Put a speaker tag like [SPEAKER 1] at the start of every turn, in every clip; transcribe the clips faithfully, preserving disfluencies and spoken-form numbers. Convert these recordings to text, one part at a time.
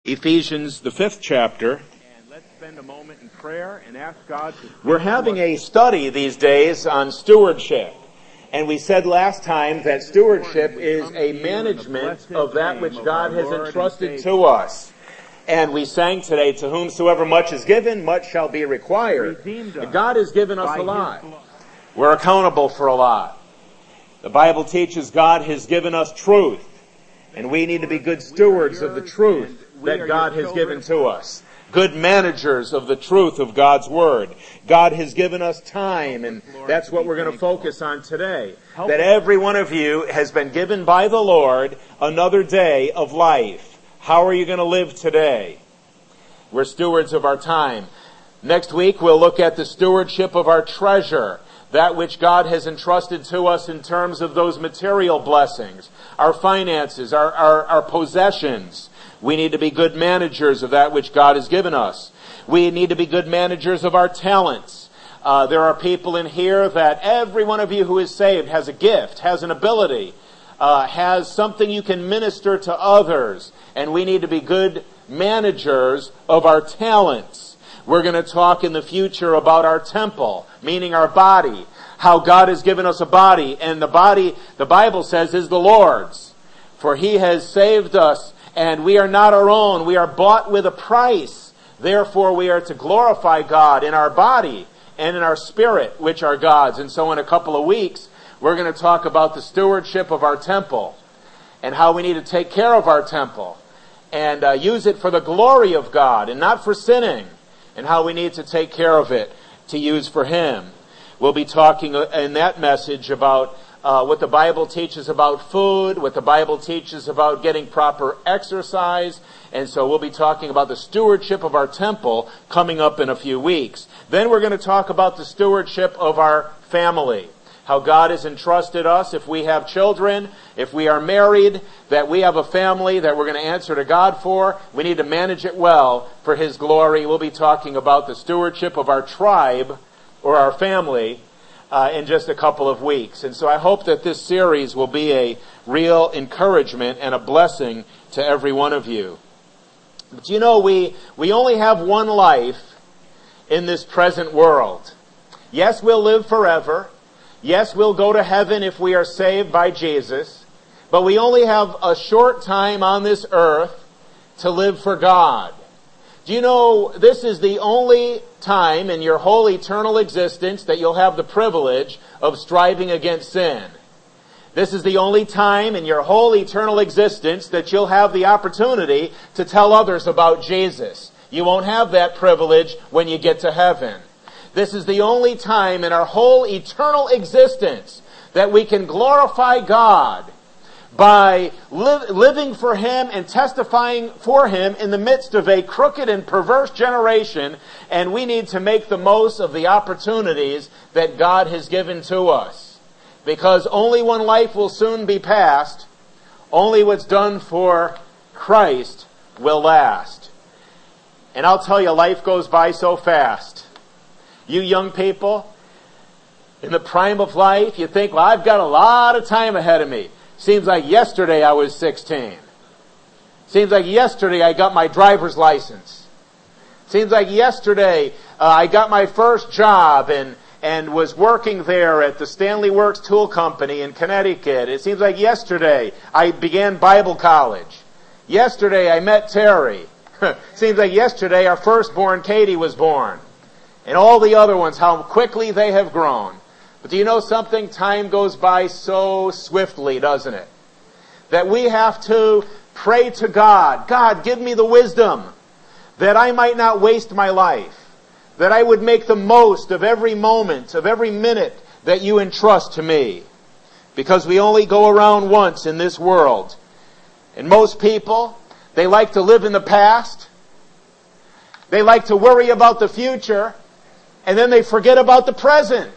[SPEAKER 1] Ephesians, the fifth chapter. And let's spend a moment in prayer and ask God to... We're having a study these days on stewardship. And we said last time that stewardship is a management of that which God has entrusted to us. And we sang today, to whomsoever much is given, much shall be required. God has given us a lot. We're accountable for a lot. The Bible teaches God has given us truth. And we need to be good stewards of the truth that God has given to us. Good managers of the truth of God's Word. God has given us time, and that's what we're going to focus on today. That every one of you has been given by the Lord another day of life. How are you going to live today? We're stewards of our time. Next week we'll look at the stewardship of our treasure. That which God has entrusted to us in terms of those material blessings. Our finances, our, our, our possessions. We need to be good managers of that which God has given us. We need to be good managers of our talents. Uh, there are people in here that every one of you who is saved has a gift, has an ability, uh, has something you can minister to others. And we need to be good managers of our talents. We're going to talk in the future about our temple, meaning our body. How God has given us a body. And the body, the Bible says, is the Lord's. For He has saved us. And we are not our own. We are bought with a price. Therefore, we are to glorify God in our body and in our spirit, which are God's. And so in a couple of weeks, we're going to talk about the stewardship of our temple and how we need to take care of our temple and uh, use it for the glory of God and not for sinning, and how we need to take care of it to use for Him. We'll be talking in that message about Uh, what the Bible teaches about food, what the Bible teaches about getting proper exercise. And so we'll be talking about the stewardship of our temple coming up in a few weeks. Then we're going to talk about the stewardship of our family. How God has entrusted us, if we have children, if we are married, that we have a family that we're going to answer to God for. We need to manage it well for His glory. We'll be talking about the stewardship of our tribe or our family Uh, in just a couple of weeks. And so I hope that this series will be a real encouragement and a blessing to every one of you. But you know, we, we only have one life in this present world. Yes, we'll live forever. Yes, we'll go to heaven if we are saved by Jesus. But we only have a short time on this earth to live for God. Do you know, this is the only time in your whole eternal existence that you'll have the privilege of striving against sin. This is the only time in your whole eternal existence that you'll have the opportunity to tell others about Jesus. You won't have that privilege when you get to heaven. This is the only time in our whole eternal existence that we can glorify God by li- living for Him and testifying for Him in the midst of a crooked and perverse generation. And we need to make the most of the opportunities that God has given to us. Because only one life will soon be passed. Only what's done for Christ will last. And I'll tell you, life goes by so fast. You young people, in the prime of life, you think, well, I've got a lot of time ahead of me. Seems like yesterday I was sixteen. Seems like yesterday I got my driver's license. Seems like yesterday uh, I got my first job and, and was working there at the Stanley Works Tool Company in Connecticut. It seems like yesterday I began Bible college. Yesterday I met Terry. Seems like yesterday our firstborn Katie was born. And all the other ones, how quickly they have grown. But do you know something? Time goes by so swiftly, doesn't it? That we have to pray to God. God, give me the wisdom that I might not waste my life. That I would make the most of every moment, of every minute that you entrust to me. Because we only go around once in this world. And most people, they like to live in the past. They like to worry about the future. And then they forget about the present.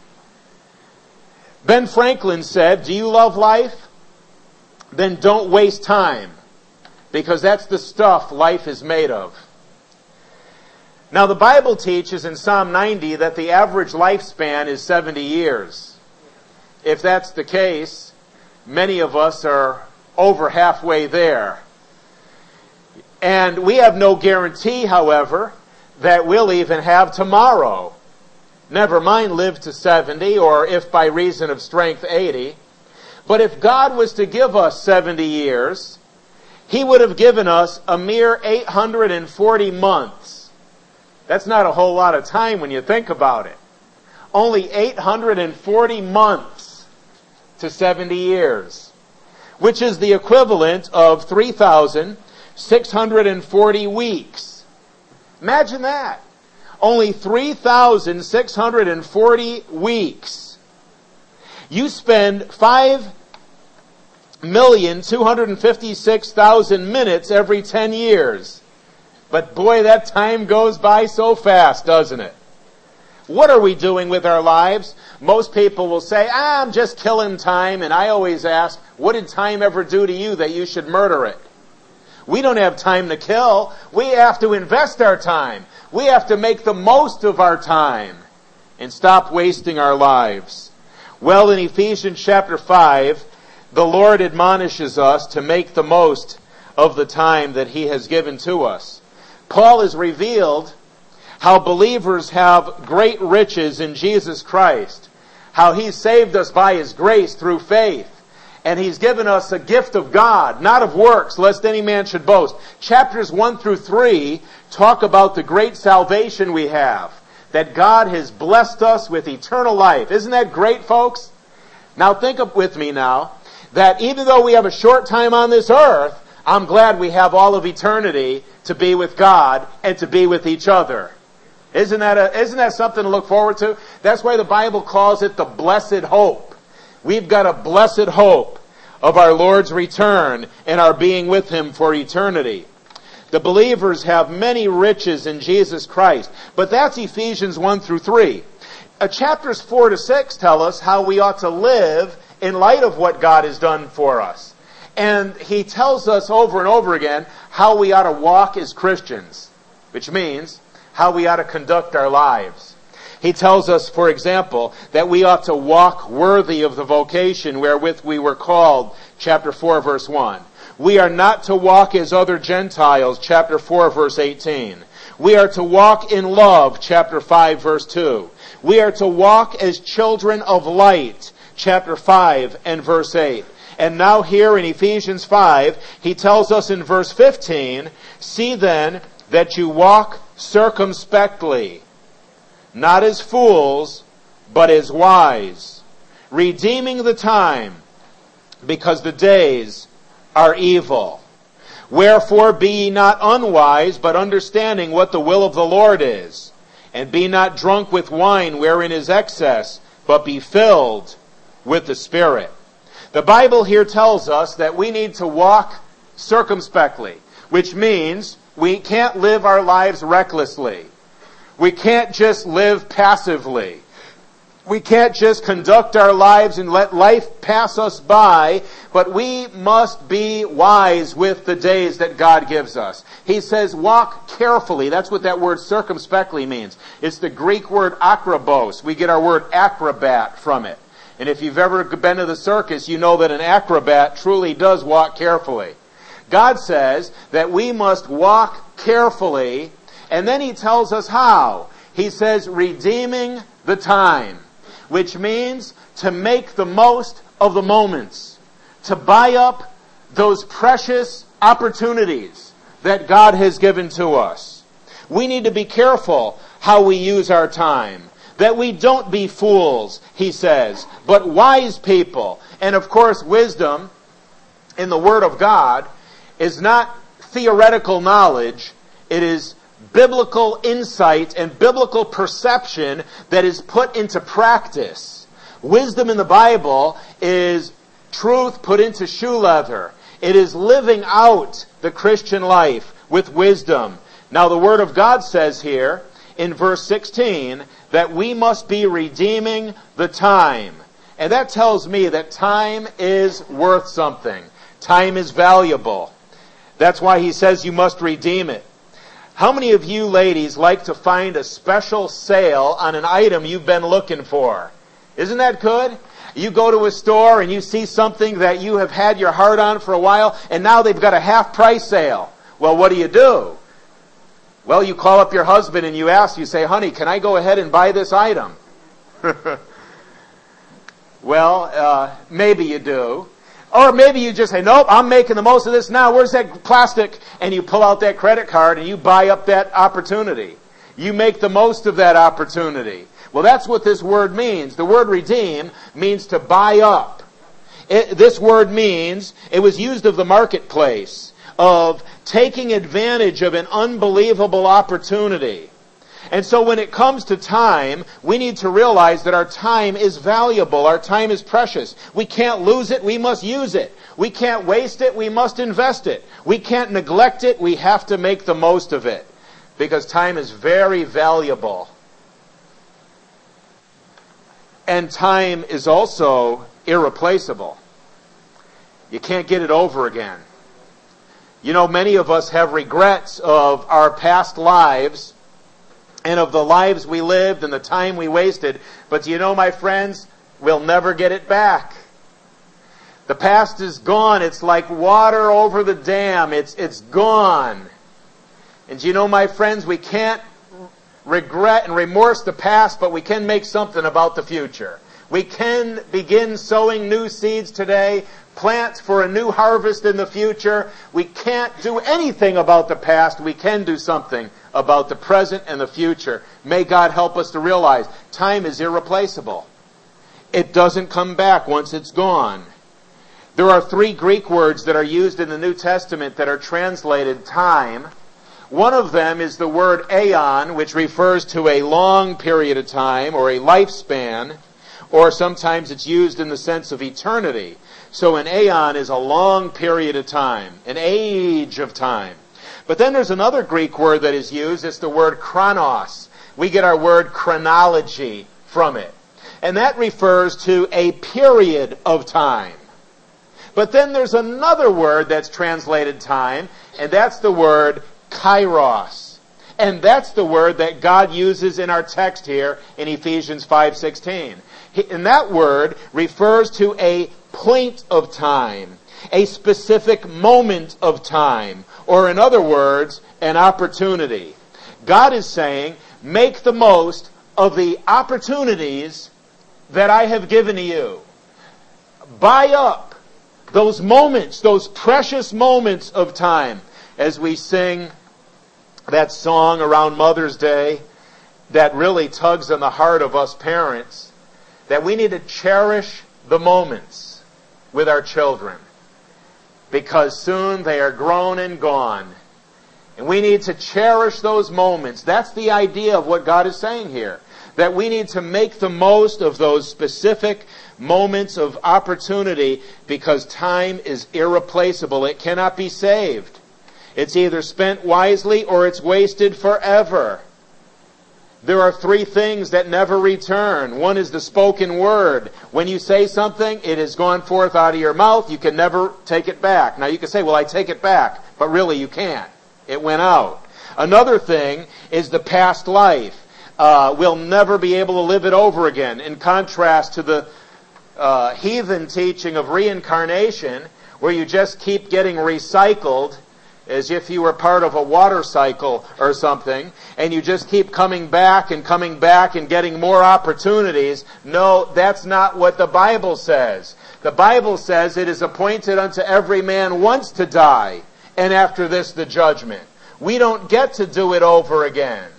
[SPEAKER 1] Ben Franklin said, do you love life? Then don't waste time, because that's the stuff life is made of. Now the Bible teaches in Psalm ninety that the average lifespan is seventy years. If that's the case, many of us are over halfway there. And we have no guarantee, however, that we'll even have tomorrow. Never mind live to seventy, or if by reason of strength eighty. But if God was to give us seventy years, He would have given us a mere eight hundred forty months. That's not a whole lot of time when you think about it. Only eight hundred forty months to seventy years, which is the equivalent of three thousand six hundred forty weeks. Imagine that. Only three thousand six hundred forty weeks. You spend five million two hundred fifty-six thousand minutes every ten years. But boy, that time goes by so fast, doesn't it? What are we doing with our lives? Most people will say, ah, I'm just killing time. And I always ask, what did time ever do to you that you should murder it? We don't have time to kill. We have to invest our time. We have to make the most of our time and stop wasting our lives. Well, in Ephesians chapter five, the Lord admonishes us to make the most of the time that He has given to us. Paul has revealed how believers have great riches in Jesus Christ, how He saved us by His grace through faith, and He's given us a gift of God, not of works, lest any man should boast. Chapters one through three talk about the great salvation we have, that God has blessed us with eternal life. Isn't that great, folks? Now think up with me now, that even though we have a short time on this earth, I'm glad we have all of eternity to be with God and to be with each other. Isn't that a, isn't that something to look forward to? That's why the Bible calls it the blessed hope. We've got a blessed hope of our Lord's return and our being with Him for eternity. The believers have many riches in Jesus Christ, but that's Ephesians one through three. Uh, chapters four to six tell us how we ought to live in light of what God has done for us. And He tells us over and over again how we ought to walk as Christians, which means how we ought to conduct our lives. He tells us, for example, that we ought to walk worthy of the vocation wherewith we were called, chapter four, verse one. We are not to walk as other Gentiles, chapter four, verse eighteen. We are to walk in love, chapter five, verse two. We are to walk as children of light, chapter five and verse eight. And now here in Ephesians five, he tells us in verse fifteen, see then that you walk circumspectly, not as fools, but as wise, redeeming the time, because the days are evil. Wherefore be ye not unwise, but understanding what the will of the Lord is. And be not drunk with wine wherein is excess, but be filled with the Spirit. The Bible here tells us that we need to walk circumspectly, which means we can't live our lives recklessly. We can't just live passively. We can't just conduct our lives and let life pass us by, but we must be wise with the days that God gives us. He says, walk carefully. That's what that word circumspectly means. It's the Greek word akrobos. We get our word acrobat from it. And if you've ever been to the circus, you know that an acrobat truly does walk carefully. God says that we must walk carefully, and then He tells us how. He says, redeeming the time, which means to make the most of the moments, to buy up those precious opportunities that God has given to us. We need to be careful how we use our time, that we don't be fools, he says, but wise people. And of course, wisdom in the Word of God is not theoretical knowledge. It is biblical insight and biblical perception that is put into practice. Wisdom in the Bible is truth put into shoe leather. It is living out the Christian life with wisdom. Now the Word of God says here in verse sixteen that we must be redeeming the time. And that tells me that time is worth something. Time is valuable. That's why he says you must redeem it. How many of you ladies like to find a special sale on an item you've been looking for? Isn't that good? You go to a store and you see something that you have had your heart on for a while, and now they've got a half price sale. Well, what do you do? Well, you call up your husband and you ask, you say, honey, can I go ahead and buy this item? Well, uh, maybe you do. Or maybe you just say, nope, I'm making the most of this now. Where's that plastic? And you pull out that credit card and you buy up that opportunity. You make the most of that opportunity. Well, that's what this word means. The word redeem means to buy up. It, this word means, it was used of the marketplace, of taking advantage of an unbelievable opportunity. And so when it comes to time, we need to realize that our time is valuable. Our time is precious. We can't lose it. We must use it. We can't waste it. We must invest it. We can't neglect it. We have to make the most of it. Because time is very valuable. And time is also irreplaceable. You can't get it over again. You know, many of us have regrets of our past lives and of the lives we lived and the time we wasted. But do you know, my friends, we'll never get it back. The past is gone. It's like water over the dam. It's, it's gone. And do you know, my friends, we can't regret and remorse the past, but we can make something about the future. We can begin sowing new seeds today, plant for a new harvest in the future. We can't do anything about the past. We can do something about the present and the future. May God help us to realize time is irreplaceable. It doesn't come back once it's gone. There are three Greek words that are used in the New Testament that are translated time. One of them is the word aeon, which refers to a long period of time or a lifespan, or sometimes it's used in the sense of eternity. So an aeon is a long period of time, an age of time. But then there's another Greek word that is used. It's the word chronos. We get our word chronology from it. And that refers to a period of time. But then there's another word that's translated time, and that's the word kairos. And that's the word that God uses in our text here in Ephesians five sixteen. And that word refers to a point of time, a specific moment of time, or in other words, an opportunity. God is saying, make the most of the opportunities that I have given to you. Buy up those moments, those precious moments of time. As we sing that song around Mother's Day that really tugs on the heart of us parents, that we need to cherish the moments with our children, because soon they are grown and gone. And we need to cherish those moments. That's the idea of what God is saying here. That we need to make the most of those specific moments of opportunity, because time is irreplaceable. It cannot be saved. It's either spent wisely or it's wasted forever. There are three things that never return. One is the spoken word. When you say something, it has gone forth out of your mouth. You can never take it back. Now you can say, well, I take it back. But really you can't. It went out. Another thing is the past life. Uh, we'll never be able to live it over again. In contrast to the uh, heathen teaching of reincarnation, where you just keep getting recycled as if you were part of a water cycle or something, and you just keep coming back and coming back and getting more opportunities. No, that's not what the Bible says. The Bible says it is appointed unto every man once to die, and after this the judgment. We don't get to do it over again.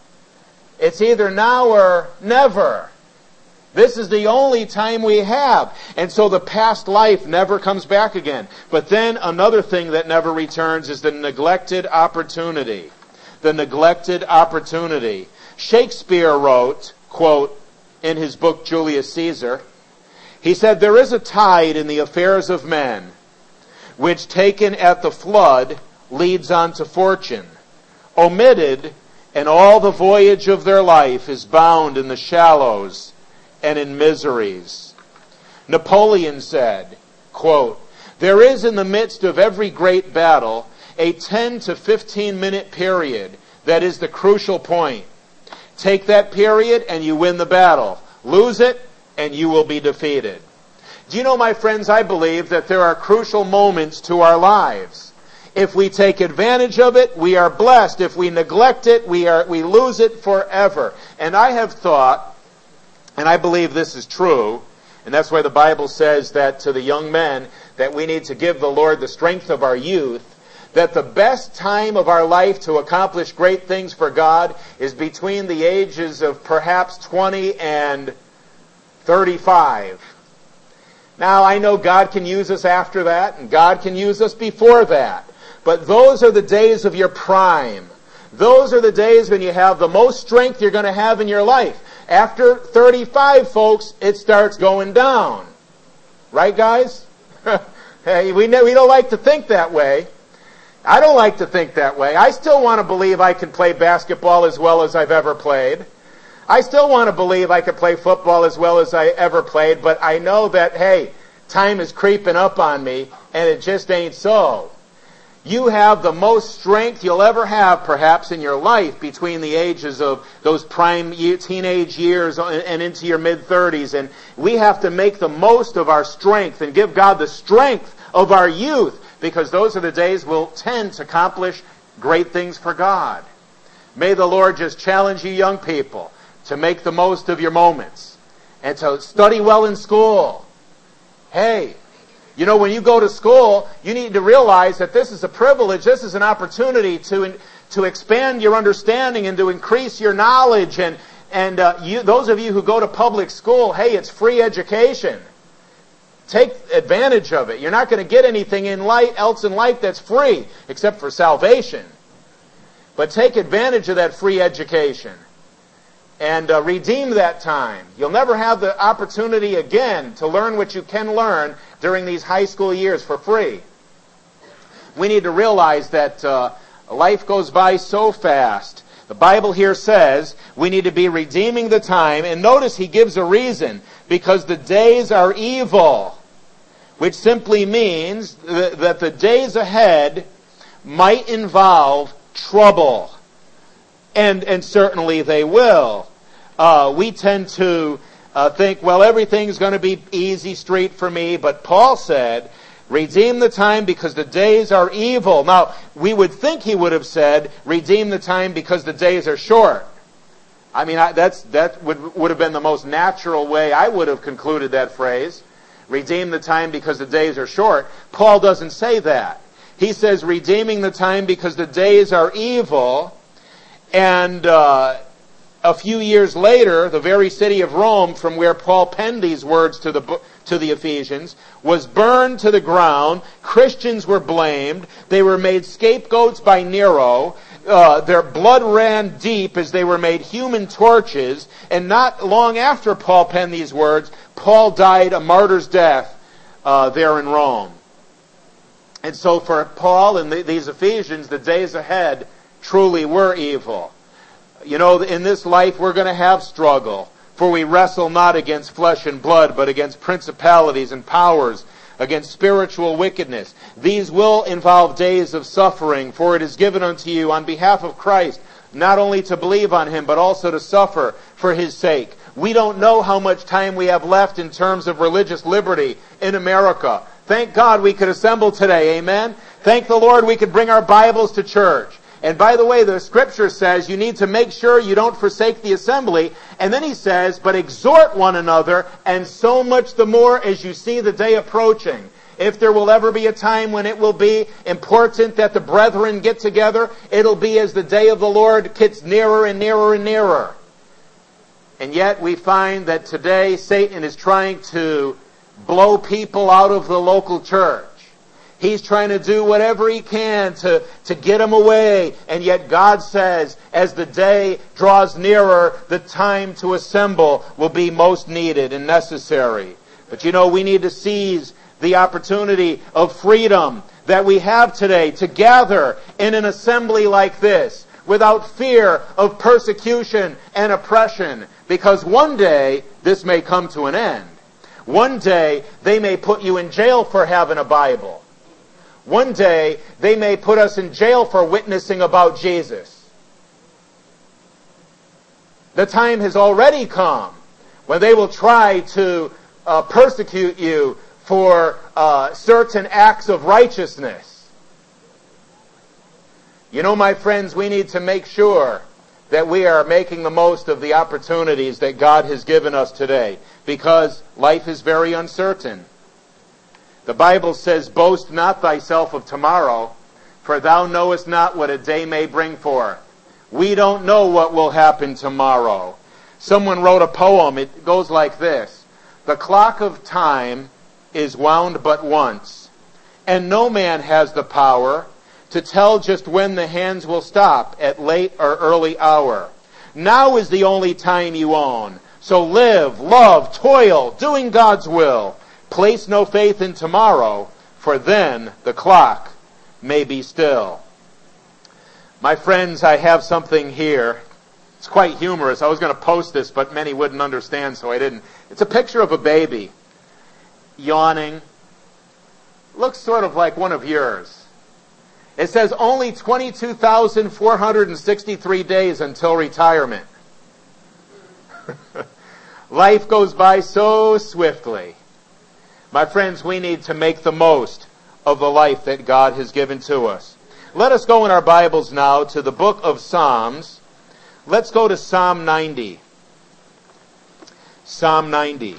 [SPEAKER 1] It's either now or never. This is the only time we have. And so the past life never comes back again. But then another thing that never returns is the neglected opportunity. The neglected opportunity. Shakespeare wrote, quote, in his book Julius Caesar, he said, "There is a tide in the affairs of men, which taken at the flood leads on to fortune. Omitted, and all the voyage of their life is bound in the shallows and in miseries." Napoleon said, quote, "There is in the midst of every great battle a ten to fifteen minute period that is the crucial point. Take that period and you win the battle. Lose it and you will be defeated." Do you know, my friends, I believe that there are crucial moments to our lives. If we take advantage of it, we are blessed. If we neglect it, we are we lose it forever. And I have thought, and I believe this is true, and that's why the Bible says that to the young men, that we need to give the Lord the strength of our youth, that the best time of our life to accomplish great things for God is between the ages of perhaps twenty and thirty-five. Now, I know God can use us after that, and God can use us before that. But those are the days of your prime. Those are the days when you have the most strength you're going to have in your life. After thirty-five, folks, it starts going down. Right, guys? Hey, we know, we don't like to think that way. I don't like to think that way. I still want to believe I can play basketball as well as I've ever played. I still want to believe I could play football as well as I ever played, but I know that, hey, time is creeping up on me, and it just ain't so. You have the most strength you'll ever have, perhaps, in your life between the ages of those prime teenage years and into your mid-thirties, and we have to make the most of our strength and give God the strength of our youth, because those are the days we'll tend to accomplish great things for God. May the Lord just challenge you young people to make the most of your moments and to study well in school. Hey, you know, when you go to school, you need to realize that this is a privilege, this is an opportunity to to expand your understanding and to increase your knowledge. And, and uh, you, those of you who go to public school, hey, it's free education. Take advantage of it. You're not going to get anything in life, else in life that's free, except for salvation. But take advantage of that free education and uh, redeem that time. You'll never have the opportunity again to learn what you can learn during these high school years for free. We need to realize that uh, life goes by so fast. The Bible here says we need to be redeeming the time, and notice he gives a reason, because the days are evil, which simply means th- that the days ahead might involve trouble. And, and certainly they will. Uh, we tend to uh, think, well, everything's going to be easy street for me. But Paul said, redeem the time because the days are evil. Now, we would think he would have said, redeem the time because the days are short. I mean, I, that's, that would, would have been the most natural way I would have concluded that phrase. Redeem the time because the days are short. Paul doesn't say that. He says, redeeming the time because the days are evil. And uh, a few years later, the very city of Rome, from where Paul penned these words to the to the Ephesians, was burned to the ground. Christians were blamed. They were made scapegoats by Nero. Uh, their blood ran deep as they were made human torches. And not long after Paul penned these words, Paul died a martyr's death uh, there in Rome. And so for Paul and the, these Ephesians, the days ahead truly were evil. You know, in this life we're going to have struggle. For we wrestle not against flesh and blood, but against principalities and powers, against spiritual wickedness. These will involve days of suffering, for it is given unto you on behalf of Christ, not only to believe on Him, but also to suffer for His sake. We don't know how much time we have left in terms of religious liberty in America. Thank God we could assemble today, amen? Thank the Lord we could bring our Bibles to church. And by the way, the Scripture says you need to make sure you don't forsake the assembly. And then he says, but exhort one another, and so much the more as you see the day approaching. If there will ever be a time when it will be important that the brethren get together, it'll be as the day of the Lord gets nearer and nearer and nearer. And yet we find that today Satan is trying to blow people out of the local church. He's trying to do whatever he can to, to get them away. And yet God says, as the day draws nearer, the time to assemble will be most needed and necessary. But you know, we need to seize the opportunity of freedom that we have today to gather in an assembly like this without fear of persecution and oppression. Because one day, this may come to an end. One day, they may put you in jail for having a Bible. One day, they may put us in jail for witnessing about Jesus. The time has already come when they will try to uh, persecute you for uh, certain acts of righteousness. You know, my friends, we need to make sure that we are making the most of the opportunities that God has given us today, because life is very uncertain. The Bible says, "Boast not thyself of tomorrow, for thou knowest not what a day may bring forth." We don't know what will happen tomorrow. Someone wrote a poem. It goes like this: "The clock of time is wound but once, and no man has the power to tell just when the hands will stop at late or early hour. Now is the only time you own. So live, love, toil, doing God's will. Place no faith in tomorrow, for then the clock may be still." My friends, I have something here. It's quite humorous. I was going to post this, but many wouldn't understand, so I didn't. It's a picture of a baby yawning. Looks sort of like one of yours. It says only twenty-two thousand four hundred sixty-three days until retirement. Life goes by so swiftly. My friends, we need to make the most of the life that God has given to us. Let us go in our Bibles now to the book of Psalms. Let's go to Psalm ninety. Psalm ninety.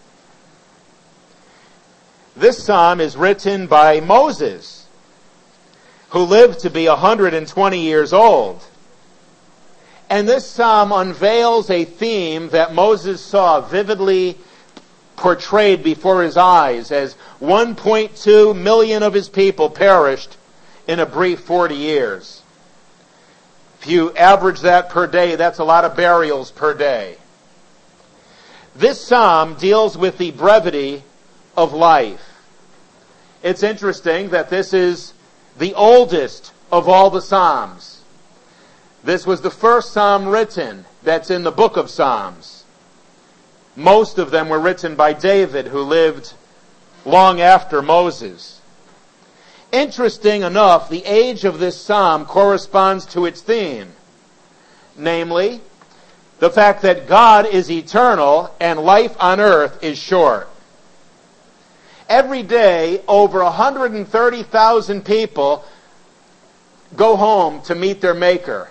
[SPEAKER 1] This psalm is written by Moses, who lived to be one hundred twenty years old. And this psalm unveils a theme that Moses saw vividly portrayed before his eyes as one point two million of his people perished in a brief forty years. If you average that per day, that's a lot of burials per day. This psalm deals with the brevity of life. It's interesting that this is the oldest of all the Psalms. This was the first psalm written that's in the book of Psalms. Most of them were written by David, who lived long after Moses. Interesting enough, the age of this psalm corresponds to its theme, namely, the fact that God is eternal and life on earth is short. Every day, over one hundred thirty thousand people go home to meet their Maker.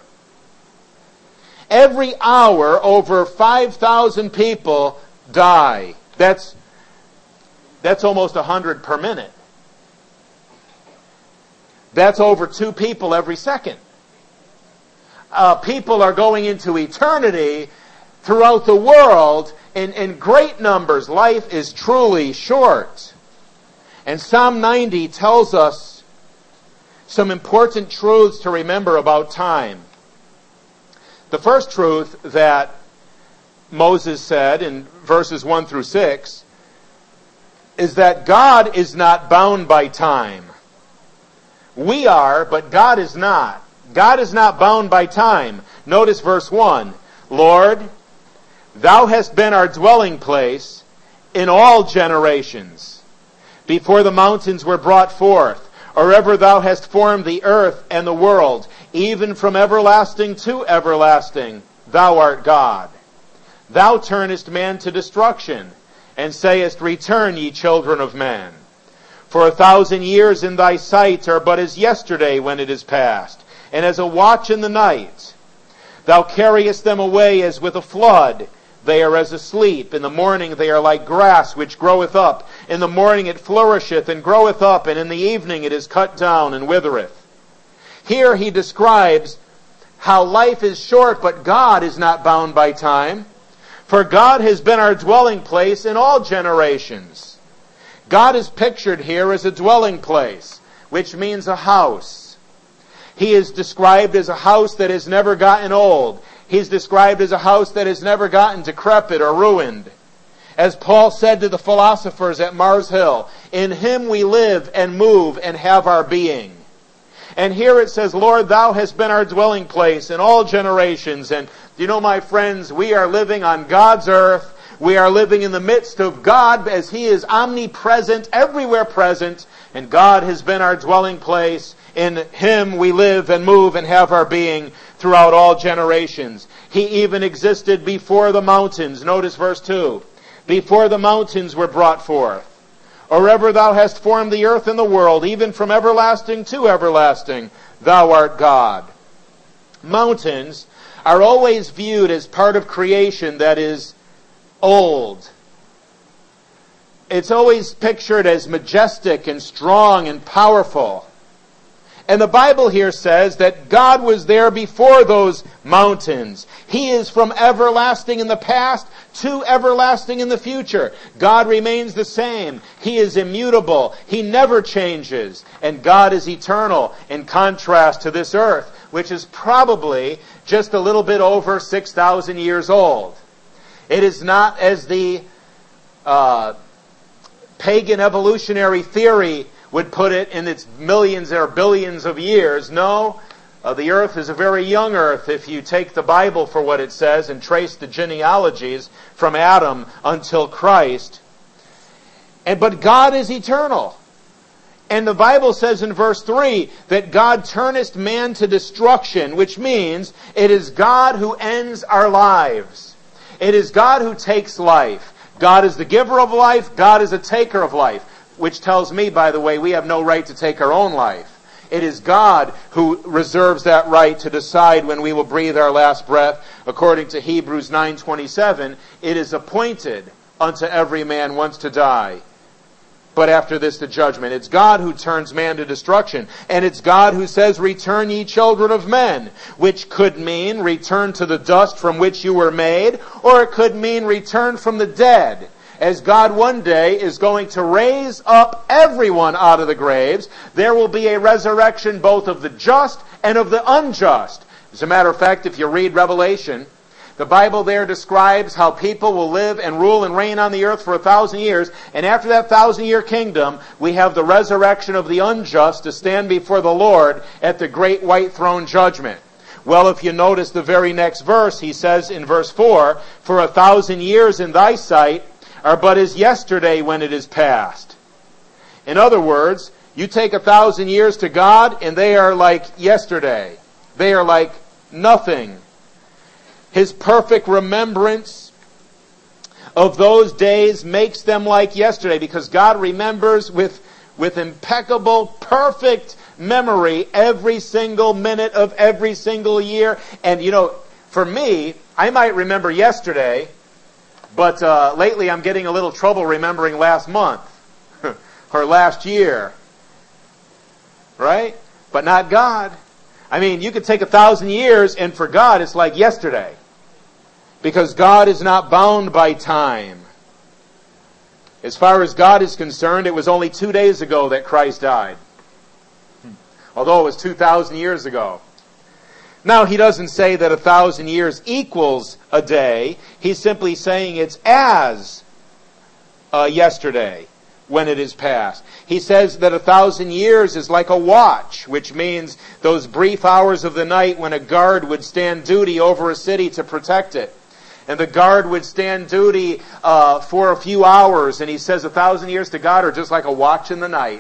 [SPEAKER 1] Every hour, over five thousand people die. That's, that's almost one hundred per minute. That's over two people every second. Uh, people are going into eternity throughout the world in, in great numbers. Life is truly short. And Psalm ninety tells us some important truths to remember about time. The first truth that Moses said in verses one through six is that God is not bound by time. We are, but God is not. God is not bound by time. Notice verse one. "Lord, thou hast been our dwelling place in all generations. Before the mountains were brought forth, or ever thou hast formed the earth and the world, even from everlasting to everlasting, thou art God. Thou turnest man to destruction, and sayest, Return, ye children of men. For a thousand years in thy sight are but as yesterday when it is past, and as a watch in the night. Thou carriest them away as with a flood. They are as asleep. In the morning they are like grass which groweth up. In the morning it flourisheth and groweth up, and in the evening it is cut down and withereth." Here he describes how life is short, but God is not bound by time. For God has been our dwelling place in all generations. God is pictured here as a dwelling place, which means a house. He is described as a house that has never gotten old. He's described as a house that has never gotten decrepit or ruined. As Paul said to the philosophers at Mars Hill, "In him we live and move and have our being." And here it says, "Lord, thou hast been our dwelling place in all generations." And you know, my friends, we are living on God's earth. We are living in the midst of God as He is omnipresent, everywhere present. And God has been our dwelling place. In Him we live and move and have our being throughout all generations. He even existed before the mountains. Notice verse two. Before the mountains were brought forth, or ever thou hast formed the earth and the world, even from everlasting to everlasting, thou art God. Mountains are always viewed as part of creation that is old. It's always pictured as majestic and strong and powerful. And the Bible here says that God was there before those mountains. He is from everlasting in the past to everlasting in the future. God remains the same. He is immutable. He never changes. And God is eternal, in contrast to this earth, which is probably just a little bit over six thousand years old. It is not as the uh, pagan evolutionary theory would put it in its millions or billions of years. No, uh, the earth is a very young earth if you take the Bible for what it says and trace the genealogies from Adam until Christ. And but God is eternal. And the Bible says in verse three that God turneth man to destruction, which means it is God who ends our lives. It is God who takes life. God is the giver of life. God is a taker of life. Which tells me, by the way, we have no right to take our own life. It is God who reserves that right to decide when we will breathe our last breath. According to Hebrews nine twenty-seven, it is appointed unto every man once to die, but after this the judgment. It's God who turns man to destruction. And it's God who says, return ye children of men, which could mean return to the dust from which you were made, or it could mean return from the dead. As God one day is going to raise up everyone out of the graves, there will be a resurrection both of the just and of the unjust. As a matter of fact, if you read Revelation, the Bible there describes how people will live and rule and reign on the earth for a thousand years, and after that thousand-year kingdom, we have the resurrection of the unjust to stand before the Lord at the great white throne judgment. Well, if you notice the very next verse, he says in verse four, for a thousand years in thy sight are but as yesterday when it is past. In other words, you take a thousand years to God and they are like yesterday. They are like nothing. His perfect remembrance of those days makes them like yesterday, because God remembers with, with impeccable, perfect memory every single minute of every single year. And you know, for me, I might remember yesterday, but uh, lately I'm getting a little trouble remembering last month or last year. Right? But not God. I mean, you could take a thousand years and for God it's like yesterday. Because God is not bound by time. As far as God is concerned, it was only two days ago that Christ died. Although it was two thousand years ago. Now, he doesn't say that a thousand years equals a day. He's simply saying it's as uh, yesterday when it is past. He says that a thousand years is like a watch, which means those brief hours of the night when a guard would stand duty over a city to protect it. And the guard would stand duty uh, for a few hours. And he says a thousand years to God are just like a watch in the night.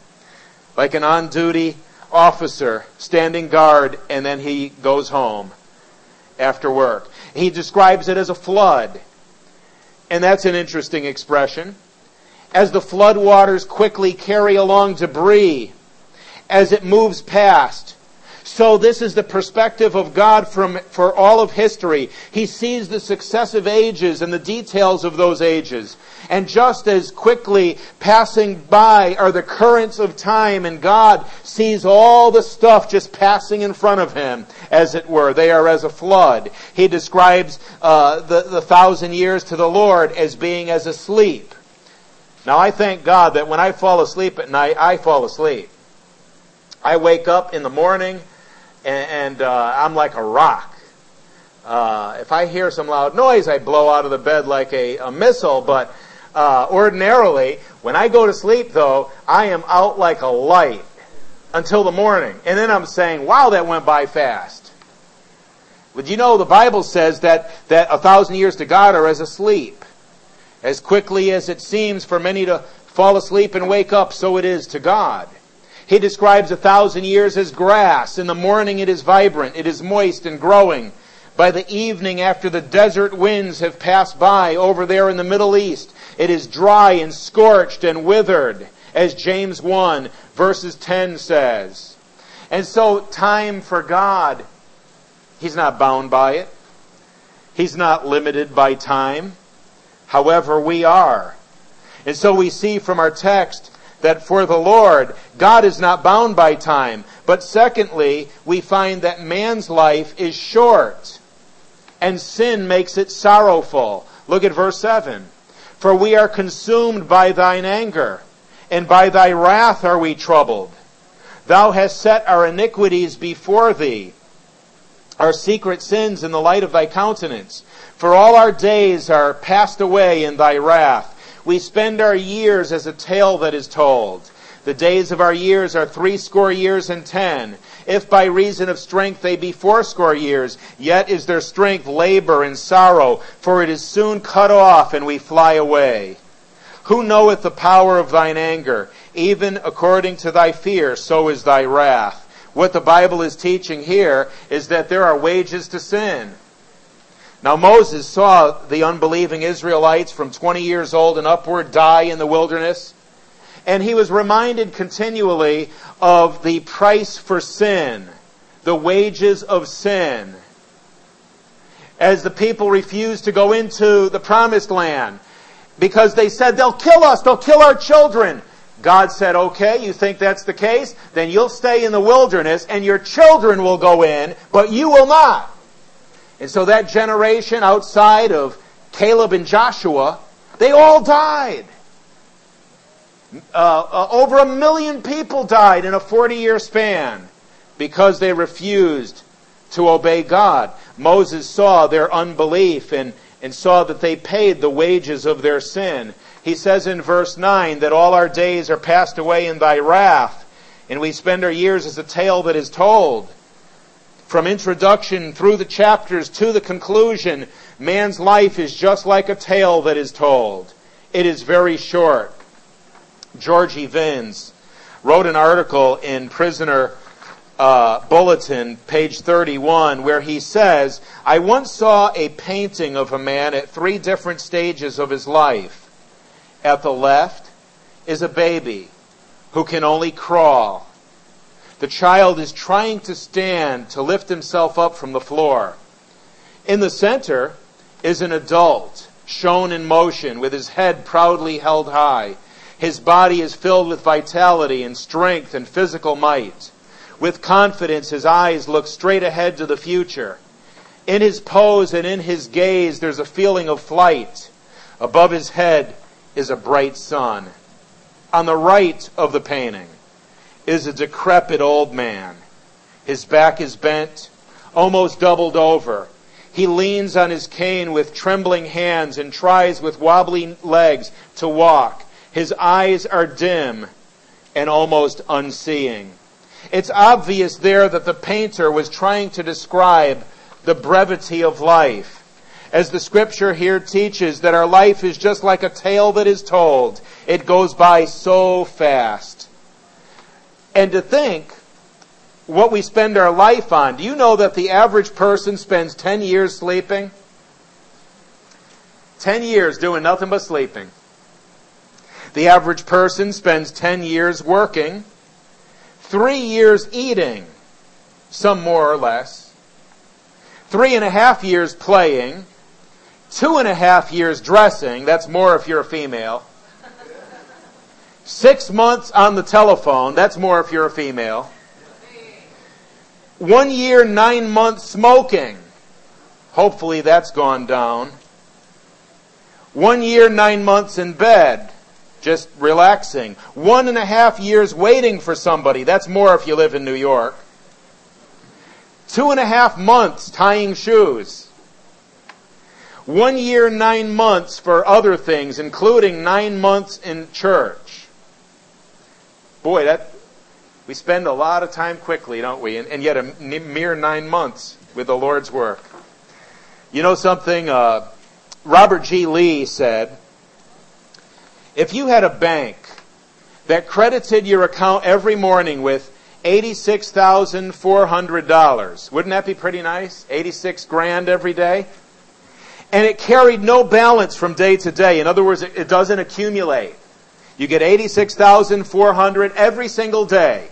[SPEAKER 1] Like an on-duty officer standing guard, and then he goes home after work. He describes it as a flood. And that's an interesting expression. As the flood waters quickly carry along debris, as it moves past. So this is the perspective of God from for all of history. He sees the successive ages and the details of those ages. And just as quickly passing by are the currents of time, and God sees all the stuff just passing in front of him, as it were. They are as a flood. He describes uh, the, the thousand years to the Lord as being as a sleep. Now I thank God that when I fall asleep at night, I fall asleep. I wake up in the morning and, and uh, I'm like a rock. Uh, if I hear some loud noise, I blow out of the bed like a, a missile. But uh, ordinarily, when I go to sleep, though, I am out like a light until the morning. And then I'm saying, wow, that went by fast. But you know, the Bible says that, that a thousand years to God are as a sleep. As quickly as it seems for many to fall asleep and wake up, so it is to God. He describes a thousand years as grass. In the morning it is vibrant, it is moist and growing. By the evening, after the desert winds have passed by over there in the Middle East, It is dry and scorched and withered, as James one verses ten says. And so time for God, He's not bound by it. He's not limited by time. However, we are. And so we see from our text that for the Lord, God is not bound by time. But secondly, we find that man's life is short, and sin makes it sorrowful. Look at verse seven. For we are consumed by thine anger, and by thy wrath are we troubled. Thou hast set our iniquities before thee, our secret sins in the light of thy countenance. For all our days are passed away in thy wrath. We spend our years as a tale that is told. The days of our years are threescore years and ten. If by reason of strength they be fourscore years, yet is their strength labor and sorrow, for it is soon cut off, and we fly away. Who knoweth the power of thine anger? Even according to thy fear, so is thy wrath. What the Bible is teaching here is that there are wages to sin. Now Moses saw the unbelieving Israelites from twenty years old and upward die in the wilderness. And he was reminded continually of the price for sin, the wages of sin. As the people refused to go into the promised land because they said, they'll kill us, they'll kill our children. God said, okay, you think that's the case? Then you'll stay in the wilderness and your children will go in, but you will not. And so that generation outside of Caleb and Joshua, they all died. Uh, uh, over a million people died in a forty-year span because they refused to obey God. Moses saw their unbelief and, and saw that they paid the wages of their sin. He says in verse nine that all our days are passed away in thy wrath, and we spend our years as a tale that is told. From introduction through the chapters to the conclusion, man's life is just like a tale that is told. It is very short. Georgie Vins wrote an article in Prisoner uh, Bulletin, page thirty-one, where he says, I once saw a painting of a man at three different stages of his life. At the left is a baby who can only crawl. The child is trying to stand to lift himself up from the floor. In the center is an adult shown in motion with his head proudly held high. His body is filled with vitality and strength and physical might. With confidence, his eyes look straight ahead to the future. In his pose and in his gaze, there's a feeling of flight. Above his head is a bright sun. On the right of the painting is a decrepit old man. His back is bent, almost doubled over. He leans on his cane with trembling hands and tries with wobbly legs to walk. His eyes are dim and almost unseeing. It's obvious there that the painter was trying to describe the brevity of life. As the scripture here teaches that our life is just like a tale that is told. It goes by so fast. And to think what we spend our life on. Do you know that the average person spends ten years sleeping? ten years doing nothing but sleeping. The average person spends ten years working, three years eating, some more or less, three and a half years playing, two and a half years dressing, that's more if you're a female, six months on the telephone, that's more if you're a female, one year, nine months smoking, hopefully that's gone down, one year, nine months in bed, just relaxing. One and a half years waiting for somebody. That's more if you live in New York. Two and a half months tying shoes. One year, nine months for other things, including nine months in church. Boy, that we spend a lot of time quickly, don't we? And, and yet a mere nine months with the Lord's work. You know something? Uh, Robert G. Lee said, if you had a bank that credited your account every morning with eighty-six thousand four hundred dollars, wouldn't that be pretty nice? eighty-six grand every day? And it carried no balance from day to day. In other words, it, it doesn't accumulate. You get eighty-six thousand four hundred every single day.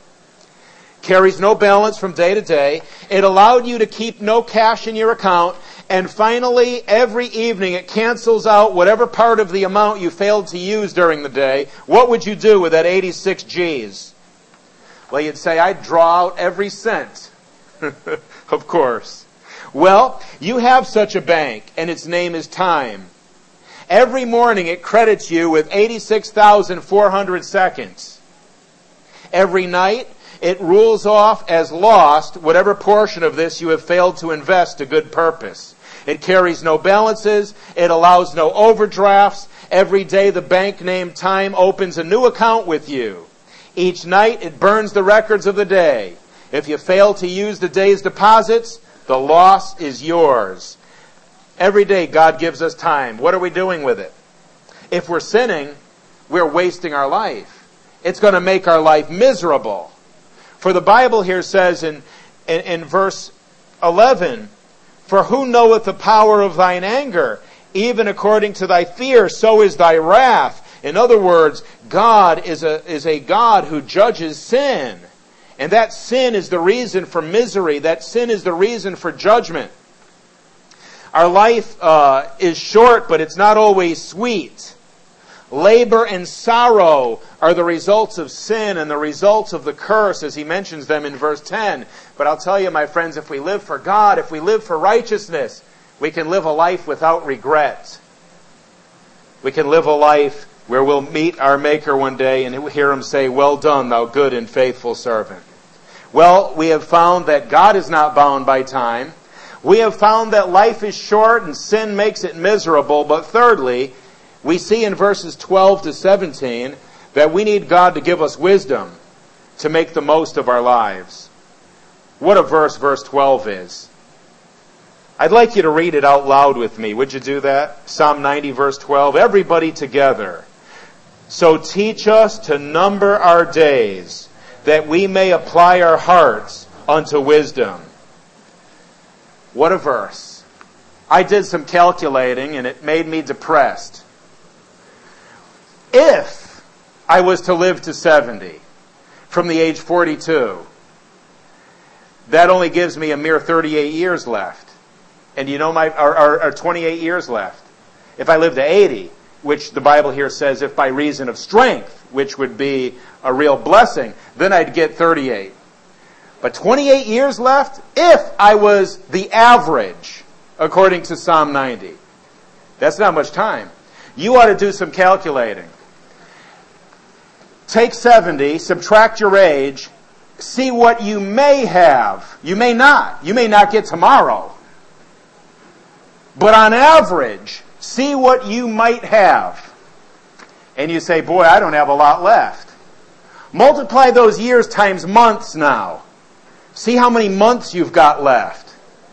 [SPEAKER 1] Carries no balance from day to day. It allowed you to keep no cash in your account. And finally, every evening it cancels out whatever part of the amount you failed to use during the day. What would you do with that eighty-six G's? Well, you'd say, I'd draw out every cent. Of course. Well, you have such a bank, and its name is time. Every morning it credits you with eighty-six thousand four hundred seconds. Every night it rules off as lost whatever portion of this you have failed to invest to good purpose. It carries no balances. It allows no overdrafts. Every day the bank named Time opens a new account with you. Each night it burns the records of the day. If you fail to use the day's deposits, the loss is yours. Every day God gives us time. What are we doing with it? If we're sinning, we're wasting our life. It's going to make our life miserable. For the Bible here says in, in, in verse eleven, For who knoweth the power of thine anger? Even according to thy fear, so is thy wrath. In other words, God is a, is a God who judges sin. And that sin is the reason for misery. That sin is the reason for judgment. Our life uh, is short, but it's not always sweet. Labor and sorrow are the results of sin and the results of the curse, as he mentions them in verse ten. But I'll tell you, my friends, if we live for God, if we live for righteousness, we can live a life without regret. We can live a life where we'll meet our Maker one day and hear Him say, Well done, thou good and faithful servant. Well, we have found that God is not bound by time. We have found that life is short and sin makes it miserable. But thirdly, we see in verses twelve to seventeen that we need God to give us wisdom to make the most of our lives. What a verse verse twelve is. I'd like you to read it out loud with me. Would you do that? Psalm ninety verse twelve. Everybody together. So teach us to number our days, that we may apply our hearts unto wisdom. What a verse. I did some calculating and it made me depressed. If I was to live to seventy from the age forty-two, that only gives me a mere thirty-eight years left. And you know, my or, or, or twenty-eight years left. If I live to eighty, which the Bible here says if by reason of strength, which would be a real blessing, then I'd get thirty-eight. But twenty-eight years left if I was the average, according to Psalm ninety. That's not much time. You ought to do some calculating. Take seventy, subtract your age, see what you may have. You may not. You may not get tomorrow. But on average, see what you might have. And you say, boy, I don't have a lot left. Multiply those years times months now. See how many months you've got left.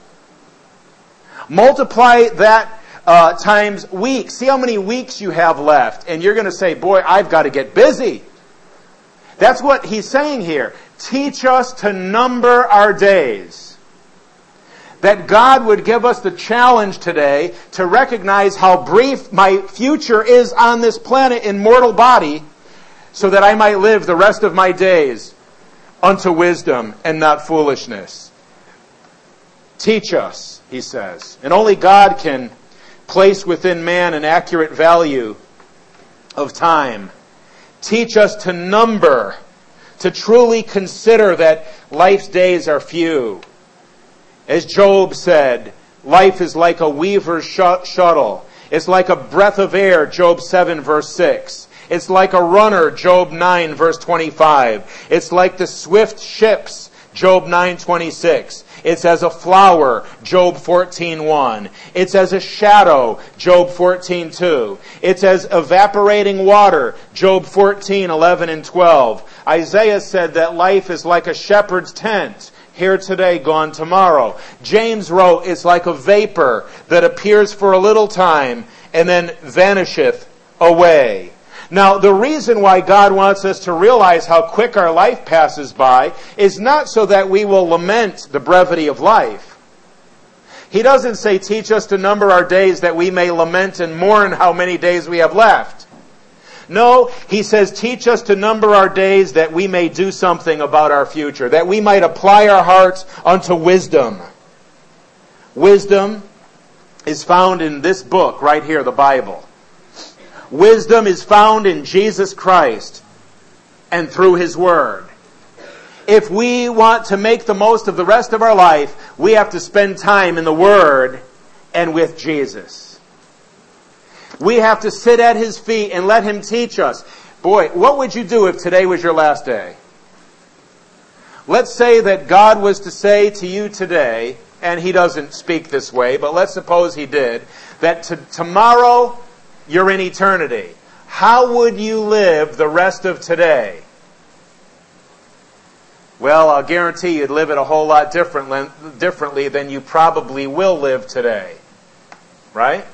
[SPEAKER 1] Multiply that uh, times weeks. See how many weeks you have left. And you're going to say, boy, I've got to get busy. That's what he's saying here. Teach us to number our days. That God would give us the challenge today to recognize how brief my future is on this planet in mortal body, so that I might live the rest of my days unto wisdom and not foolishness. Teach us, he says. And only God can place within man an accurate value of time. Teach us to number, to truly consider that life's days are few. As Job said, life is like a weaver's shuttle. It's like a breath of air, Job seven verse six. It's like a runner, Job nine verse twenty-five. It's like the swift ships, Job nine twenty-six. It's as a flower, Job fourteen one. It's as a shadow, Job fourteen two. It's as evaporating water, Job fourteen eleven and twelve. Isaiah said that life is like a shepherd's tent, here today, gone tomorrow. James wrote, it's like a vapor that appears for a little time and then vanisheth away. Now, the reason why God wants us to realize how quick our life passes by is not so that we will lament the brevity of life. He doesn't say, teach us to number our days that we may lament and mourn how many days we have left. No, he says, teach us to number our days that we may do something about our future, that we might apply our hearts unto wisdom. Wisdom is found in this book right here, the Bible. Wisdom is found in Jesus Christ and through His Word. If we want to make the most of the rest of our life, we have to spend time in the Word and with Jesus. We have to sit at His feet and let Him teach us. Boy, what would you do if today was your last day? Let's say that God was to say to you today, and He doesn't speak this way, but let's suppose He did, that t- tomorrow you're in eternity. How would you live the rest of today? Well, I'll guarantee you'd live it a whole lot different, differently than you probably will live today. Right?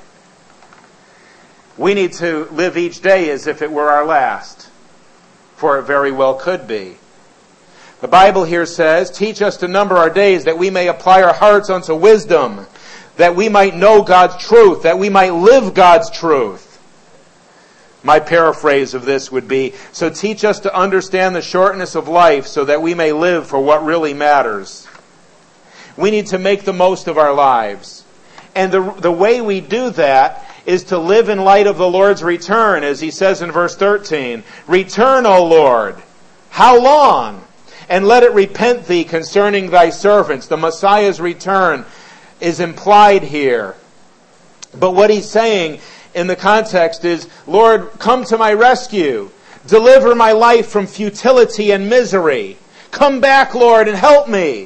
[SPEAKER 1] We need to live each day as if it were our last, for it very well could be. The Bible here says, teach us to number our days that we may apply our hearts unto wisdom, that we might know God's truth, that we might live God's truth. My paraphrase of this would be, so teach us to understand the shortness of life so that we may live for what really matters. We need to make the most of our lives. And the, the way we do that is to live in light of the Lord's return, as He says in verse thirteen, return, O Lord. How long? And let it repent thee concerning thy servants. The Messiah's return is implied here. But what He's saying in the context is, Lord, come to my rescue. Deliver my life from futility and misery. Come back, Lord, and help me.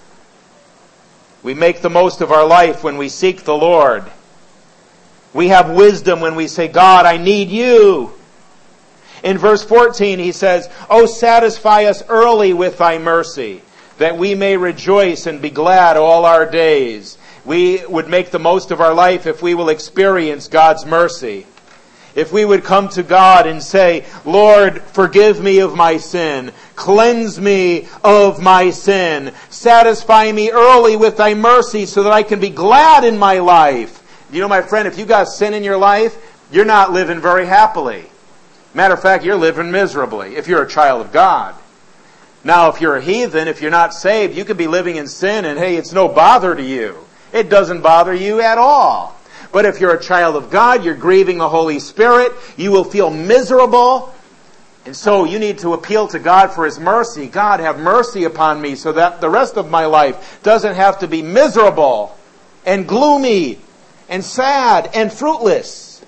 [SPEAKER 1] We make the most of our life when we seek the Lord. We have wisdom when we say, God, I need you. In verse fourteen, he says, Oh, satisfy us early with thy mercy, that we may rejoice and be glad all our days. We would make the most of our life if we will experience God's mercy. If we would come to God and say, Lord, forgive me of my sin. Cleanse me of my sin. Satisfy me early with thy mercy so that I can be glad in my life. You know, my friend, if you got sin in your life, you're not living very happily. Matter of fact, you're living miserably if you're a child of God. Now, if you're a heathen, if you're not saved, you could be living in sin and, hey, it's no bother to you. It doesn't bother you at all. But if you're a child of God, you're grieving the Holy Spirit, you will feel miserable. And so you need to appeal to God for His mercy. God, have mercy upon me so that the rest of my life doesn't have to be miserable and gloomy and sad and fruitless.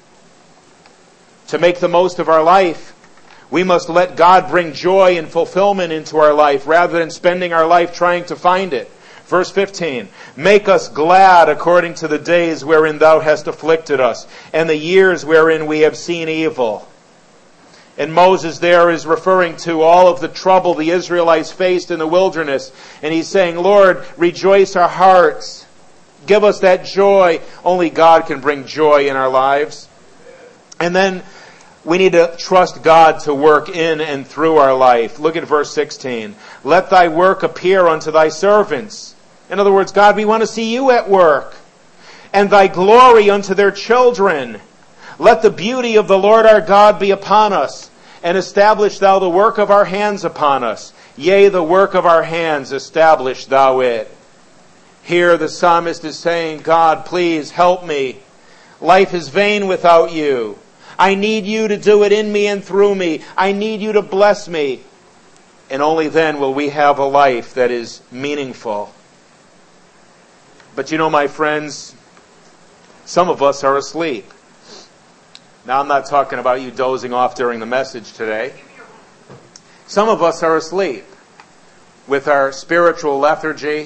[SPEAKER 1] To make the most of our life, we must let God bring joy and fulfillment into our life rather than spending our life trying to find it. Verse fifteen, make us glad according to the days wherein thou hast afflicted us, and the years wherein we have seen evil. And Moses there is referring to all of the trouble the Israelites faced in the wilderness. And he's saying, Lord, rejoice our hearts. Give us that joy. Only God can bring joy in our lives. And then we need to trust God to work in and through our life. Look at verse sixteen. Let thy work appear unto thy servants. In other words, God, we want to see you at work. And thy glory unto their children. Let the beauty of the Lord our God be upon us. And establish thou the work of our hands upon us. Yea, the work of our hands, establish thou it. Here the psalmist is saying, God, please help me. Life is vain without you. I need you to do it in me and through me. I need you to bless me. And only then will we have a life that is meaningful. But you know, my friends, some of us are asleep. Now, I'm not talking about you dozing off during the message today. Some of us are asleep with our spiritual lethargy.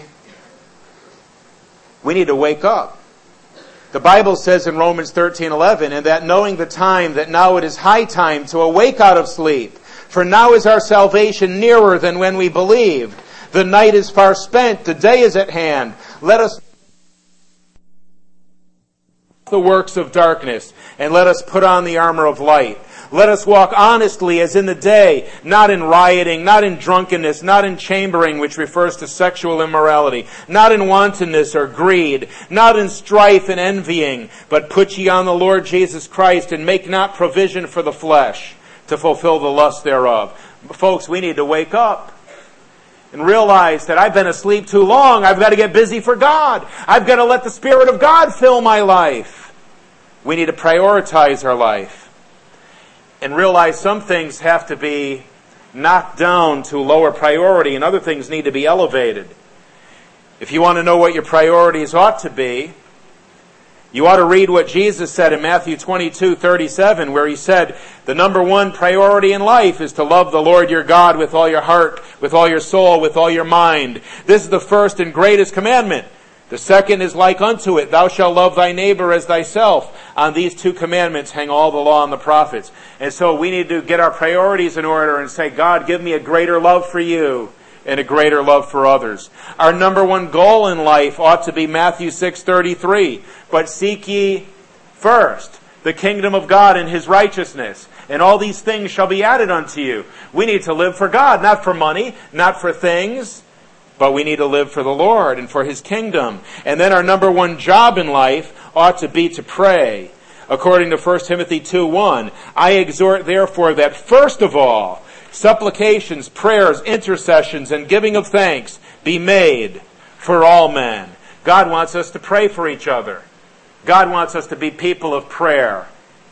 [SPEAKER 1] We need to wake up. The Bible says in Romans thirteen eleven, and that knowing the time, that now it is high time to awake out of sleep. For now is our salvation nearer than when we believed. The night is far spent, the day is at hand. Let us the works of darkness, and let us put on the armor of light. Let us walk honestly as in the day, not in rioting, not in drunkenness, not in chambering, which refers to sexual immorality, not in wantonness or greed, not in strife and envying, but put ye on the Lord Jesus Christ, and make not provision for the flesh to fulfill the lust thereof. Folks, we need to wake up and realize that I've been asleep too long. I've got to get busy for God. I've got to let the Spirit of God fill my life. We need to prioritize our life and realize some things have to be knocked down to lower priority and other things need to be elevated. If you want to know what your priorities ought to be, you ought to read what Jesus said in Matthew twenty-two thirty-seven, where he said, the number one priority in life is to love the Lord your God with all your heart, with all your soul, with all your mind. This is the first and greatest commandment. The second is like unto it, thou shalt love thy neighbor as thyself. On these two commandments hang all the law and the prophets. And so we need to get our priorities in order and say, God, give me a greater love for you and a greater love for others. Our number one goal in life ought to be Matthew six thirty-three. But seek ye first the kingdom of God and his righteousness, and all these things shall be added unto you. We need to live for God, not for money, not for things, but we need to live for the Lord and for his kingdom. And then our number one job in life ought to be to pray. According to First Timothy two one, I exhort therefore that first of all, supplications, prayers, intercessions, and giving of thanks be made for all men. God wants us to pray for each other. God wants us to be people of prayer.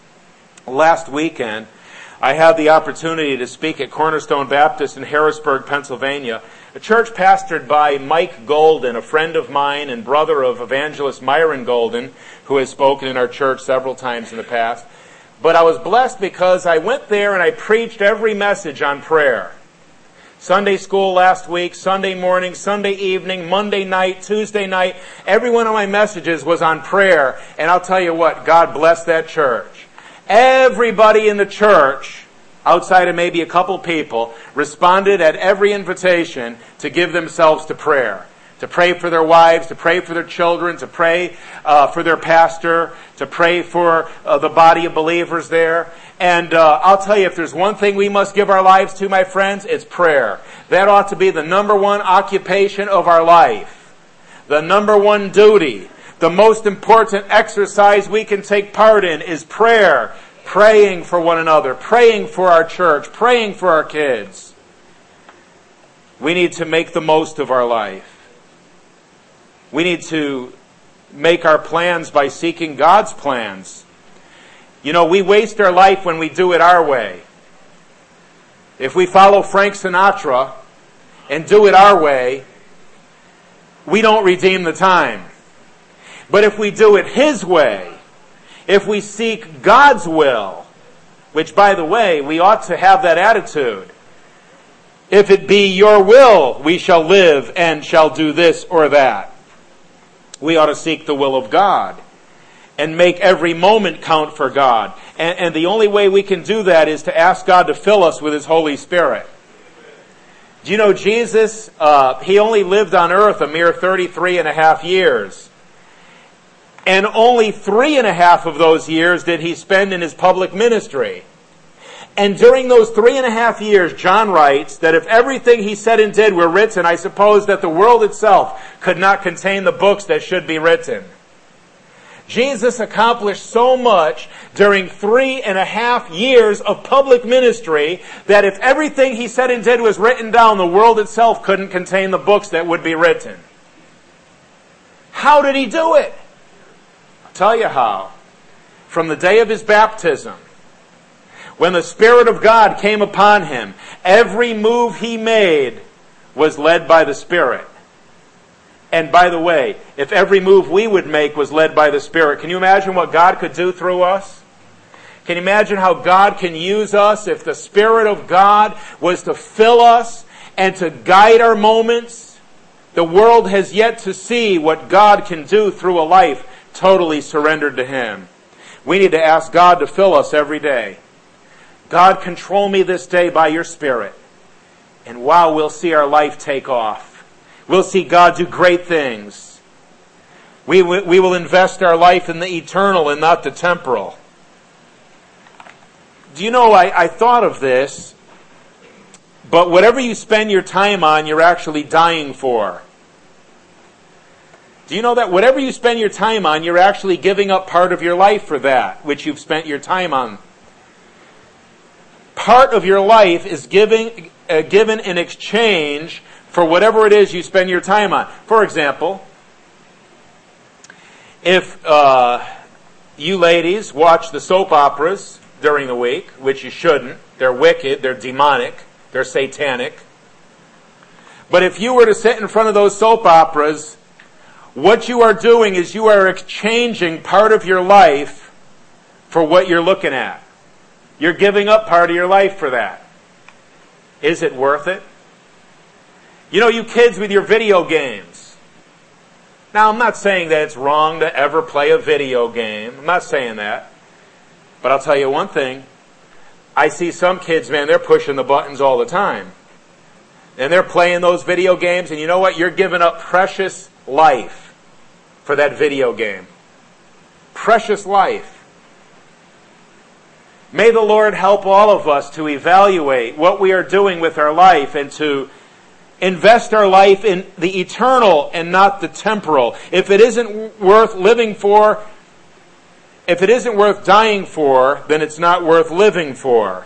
[SPEAKER 1] Last weekend, I had the opportunity to speak at Cornerstone Baptist in Harrisburg, Pennsylvania, a church pastored by Mike Golden, a friend of mine and brother of evangelist Myron Golden, who has spoken in our church several times in the past. But I was blessed because I went there and I preached every message on prayer. Sunday school last week, Sunday morning, Sunday evening, Monday night, Tuesday night, every one of my messages was on prayer. And I'll tell you what, God bless that church. Everybody in the church, outside of maybe a couple people, responded at every invitation to give themselves to prayer. To pray for their wives, to pray for their children, to pray uh, for their pastor, to pray for uh, the body of believers there. And uh, I'll tell you, if there's one thing we must give our lives to, my friends, it's prayer. That ought to be the number one occupation of our life. The number one duty. The most important exercise we can take part in is prayer. Praying for one another, praying for our church, praying for our kids. We need to make the most of our life. We need to make our plans by seeking God's plans. You know, we waste our life when we do it our way. If we follow Frank Sinatra and do it our way, we don't redeem the time. But if we do it his way, if we seek God's will, which, by the way, we ought to have that attitude. If it be your will, we shall live and shall do this or that. We ought to seek the will of God and make every moment count for God. And, and the only way we can do that is to ask God to fill us with his Holy Spirit. Do you know Jesus, uh, he only lived on earth a mere thirty-three and a half years. And only three and a half of those years did he spend in his public ministry. And during those three and a half years, John writes that if everything he said and did were written, I suppose that the world itself could not contain the books that should be written. Jesus accomplished so much during three and a half years of public ministry that if everything he said and did was written down, the world itself couldn't contain the books that would be written. How did he do it? Tell you how. From the day of his baptism, when the Spirit of God came upon him, every move he made was led by the Spirit. And by the way, if every move we would make was led by the Spirit, can you imagine what God could do through us? Can you imagine how God can use us if the Spirit of God was to fill us and to guide our moments? The world has yet to see what God can do through a life totally surrendered to him. We need to ask God to fill us every day. God, control me this day by your Spirit. And wow, we'll see our life take off. We'll see God do great things. We, we will invest our life in the eternal and not the temporal. do you know, I, I thought of this, but whatever you spend your time on, you're actually dying for. Do you know that? Whatever you spend your time on, you're actually giving up part of your life for that, which you've spent your time on. Part of your life is giving, uh, given in exchange for whatever it is you spend your time on. For example, if uh, you ladies watch the soap operas during the week, which you shouldn't, they're wicked, they're demonic, they're satanic. But if you were to sit in front of those soap operas, what you are doing is you are exchanging part of your life for what you're looking at. You're giving up part of your life for that. Is it worth it? You know, you kids with your video games. Now, I'm not saying that it's wrong to ever play a video game. I'm not saying that. But I'll tell you one thing. I see some kids, man, they're pushing the buttons all the time. And they're playing those video games, and you know what? You're giving up precious life for that video game. Precious life. May the Lord help all of us to evaluate what we are doing with our life and to invest our life in the eternal and not the temporal. If it isn't worth living for, if it isn't worth dying for, then it's not worth living for.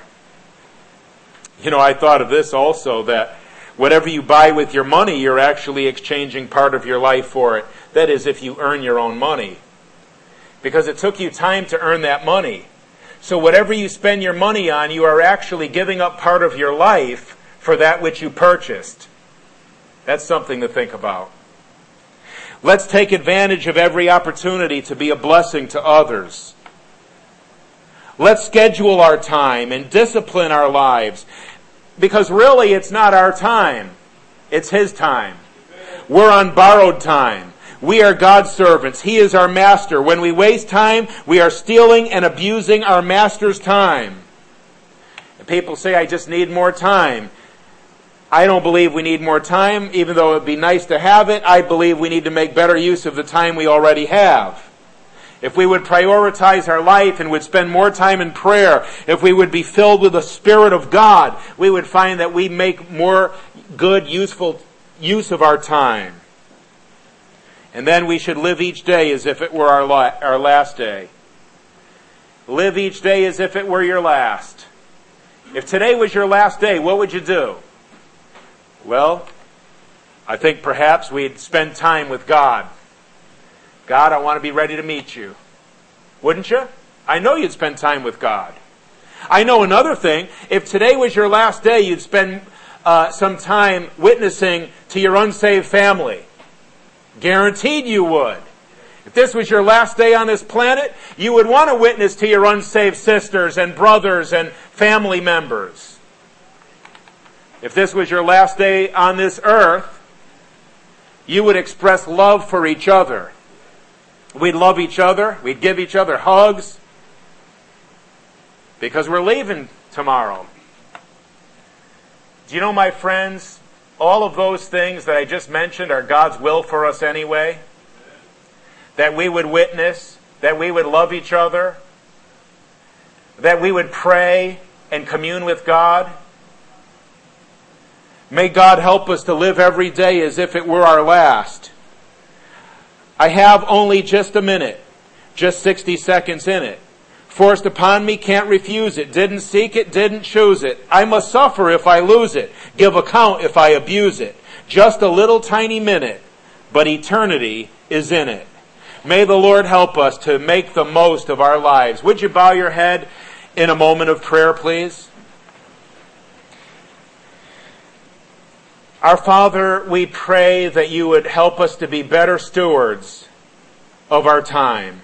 [SPEAKER 1] You know, I thought of this also, that whatever you buy with your money, you're actually exchanging part of your life for it. That is, if you earn your own money. Because it took you time to earn that money. So whatever you spend your money on, you are actually giving up part of your life for that which you purchased. That's something to think about. Let's take advantage of every opportunity to be a blessing to others. Let's schedule our time and discipline our lives. Because really, it's not our time. It's His time. We're on borrowed time. We are God's servants. He is our master. When we waste time, we are stealing and abusing our master's time. And people say, I just need more time. I don't believe we need more time, even though it would be nice to have it. I believe we need to make better use of the time we already have. If we would prioritize our life and would spend more time in prayer, if we would be filled with the Spirit of God, we would find that we make more good, useful use of our time. And then we should live each day as if it were our, la- our last day. Live each day as if it were your last. If today was your last day, what would you do? Well, I think perhaps we'd spend time with God. God, I want to be ready to meet you. Wouldn't you? I know you'd spend time with God. I know another thing. If today was your last day, you'd spend uh, some time witnessing to your unsaved family. Guaranteed you would. If this was your last day on this planet, you would want to witness to your unsaved sisters and brothers and family members. If this was your last day on this earth, you would express love for each other. We'd love each other. We'd give each other hugs. Because we're leaving tomorrow. Do you know, my friends, all of those things that I just mentioned are God's will for us anyway? That we would witness, that we would love each other, that we would pray and commune with God. May God help us to live every day as if it were our last. I have only just a minute, just sixty seconds in it. Forced upon me, can't refuse it. Didn't seek it, didn't choose it. I must suffer if I lose it. Give account if I abuse it. Just a little tiny minute, but eternity is in it. May the Lord help us to make the most of our lives. Would you bow your head in a moment of prayer, please? Our Father, we pray that you would help us to be better stewards of our time.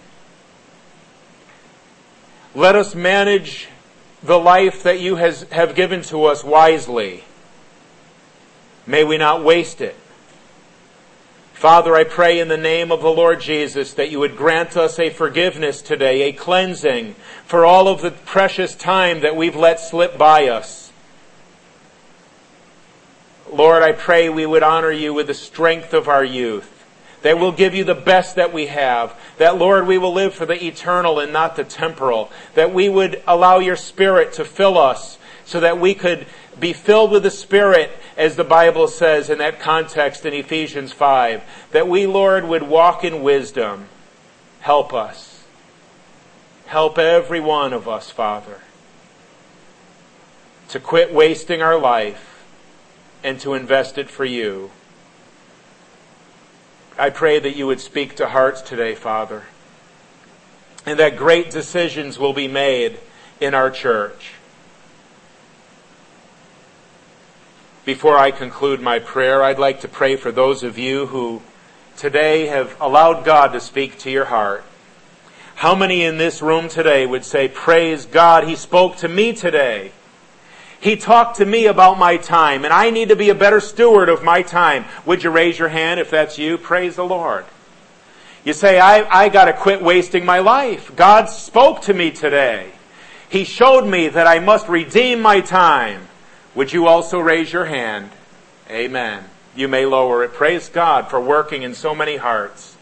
[SPEAKER 1] Let us manage the life that you has, have given to us wisely. May we not waste it. Father, I pray in the name of the Lord Jesus that you would grant us a forgiveness today, a cleansing for all of the precious time that we've let slip by us. Lord, I pray we would honor you with the strength of our youth, that we'll give you the best that we have, that, Lord, we will live for the eternal and not the temporal, that we would allow your Spirit to fill us so that we could be filled with the Spirit, as the Bible says in that context in Ephesians five, that we, Lord, would walk in wisdom. Help us. Help every one of us, Father, to quit wasting our life and to invest it for you. I pray that you would speak to hearts today, Father, and that great decisions will be made in our church. Before I conclude my prayer, I'd like to pray for those of you who today have allowed God to speak to your heart. How many in this room today would say, praise God, He spoke to me today. He talked to me about my time, and I need to be a better steward of my time. Would you raise your hand if that's you? Praise the Lord. You say, I, I got to quit wasting my life. God spoke to me today. He showed me that I must redeem my time. Would you also raise your hand? Amen. You may lower it. Praise God for working in so many hearts.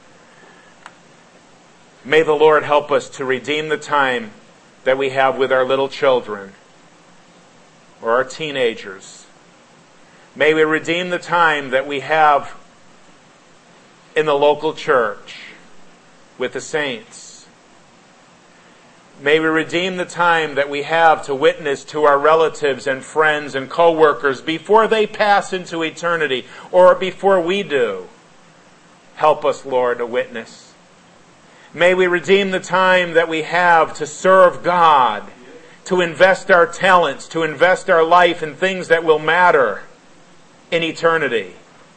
[SPEAKER 1] May the Lord help us to redeem the time that we have with our little children or our teenagers. May we redeem the time that we have in the local church with the saints. May we redeem the time that we have to witness to our relatives and friends and co-workers before they pass into eternity or before we do. Help us, Lord, to witness. May we redeem the time that we have to serve God, to invest our talents, to invest our life in things that will matter in eternity.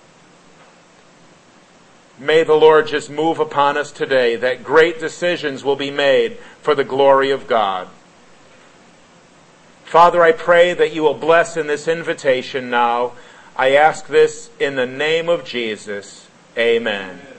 [SPEAKER 1] May the Lord just move upon us today, that great decisions will be made for the glory of God. Father, I pray that you will bless in this invitation now. I ask this in the name of Jesus. Amen.